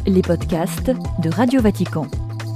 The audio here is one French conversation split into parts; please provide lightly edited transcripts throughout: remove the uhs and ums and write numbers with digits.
les podcasts de Radio Vatican.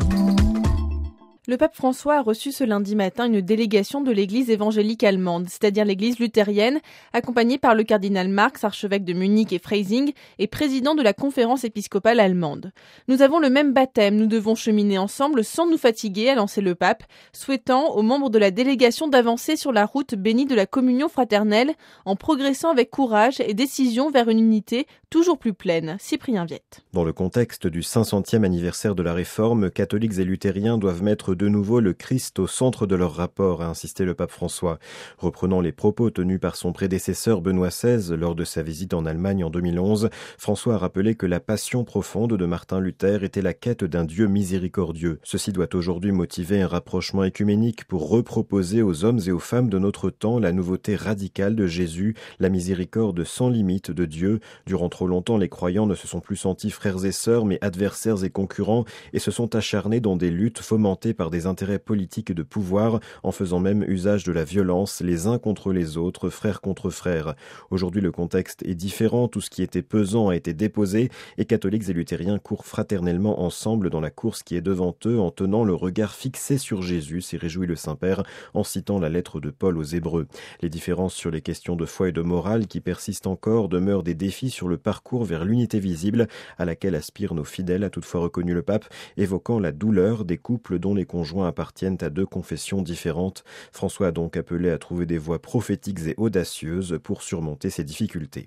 Le pape François a reçu ce lundi matin une délégation de l'église évangélique allemande, c'est-à-dire l'église luthérienne, accompagnée par le cardinal Marx, archevêque de Munich et Freising et président de la conférence épiscopale allemande. Nous avons le même baptême, nous devons cheminer ensemble sans nous fatiguer, a lancé le pape, souhaitant aux membres de la délégation d'avancer sur la route bénie de la communion fraternelle en progressant avec courage et décision vers une unité toujours plus pleine. Cyprien Viette. Dans le contexte du 500e anniversaire de la Réforme, catholiques et luthériens doivent mettre de nouveau le Christ au centre de leur rapport, a insisté le pape François. Reprenant les propos tenus par son prédécesseur Benoît XVI lors de sa visite en Allemagne en 2011, François a rappelé que la passion profonde de Martin Luther était la quête d'un Dieu miséricordieux. Ceci doit aujourd'hui motiver un rapprochement œcuménique pour reproposer aux hommes et aux femmes de notre temps la nouveauté radicale de Jésus, la miséricorde sans limite de Dieu. Durant trop longtemps, les croyants ne se sont plus sentis frères et sœurs, mais adversaires et concurrents, et se sont acharnés dans des luttes fomentées par des intérêts politiques et de pouvoir, en faisant même usage de la violence, les uns contre les autres, frères contre frères. Aujourd'hui, le contexte est différent, tout ce qui était pesant a été déposé, et catholiques et luthériens courent fraternellement ensemble dans la course qui est devant eux, en tenant le regard fixé sur Jésus, s'est réjoui le Saint-Père, en citant la lettre de Paul aux Hébreux. Les différences sur les questions de foi et de morale qui persistent encore demeurent des défis sur le parcours vers l'unité visible à laquelle aspirent nos fidèles, a toutefois reconnu le pape, évoquant la douleur des couples dont les conjoints appartiennent à deux confessions différentes. François a donc appelé à trouver des voies prophétiques et audacieuses pour surmonter ces difficultés.